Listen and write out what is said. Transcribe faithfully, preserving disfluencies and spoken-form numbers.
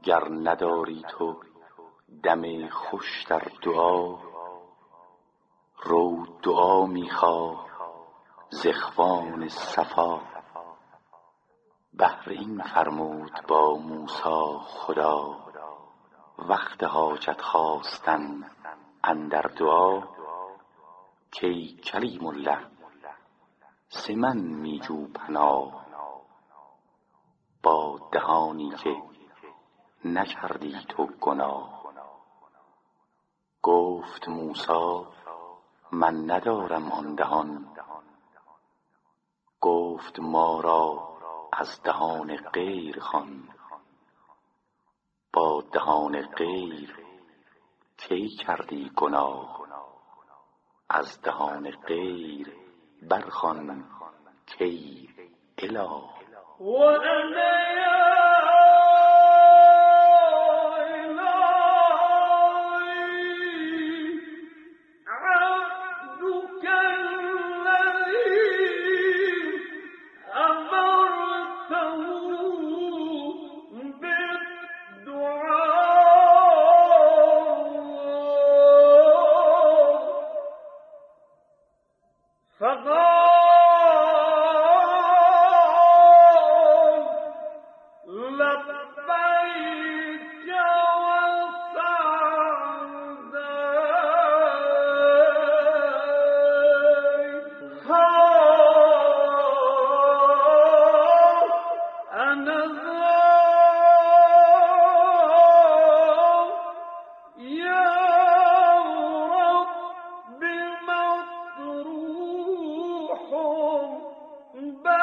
گر نداری تو دم خوش در دعا، رو دعا میخواه ز اخوان صفا. بهر این فرمود با موسی خدا، وقت حاجت خواستن اندر دعا. کای کلیم الله ز من میجو پناه، با دهانی که نکردی تو گناه. گفت موسی من ندارم آن دهان، گفت ما را از دهان غیر خوان. با دهان غیر کی کردی گناه، از دهان غیر برخوان کی اله. بل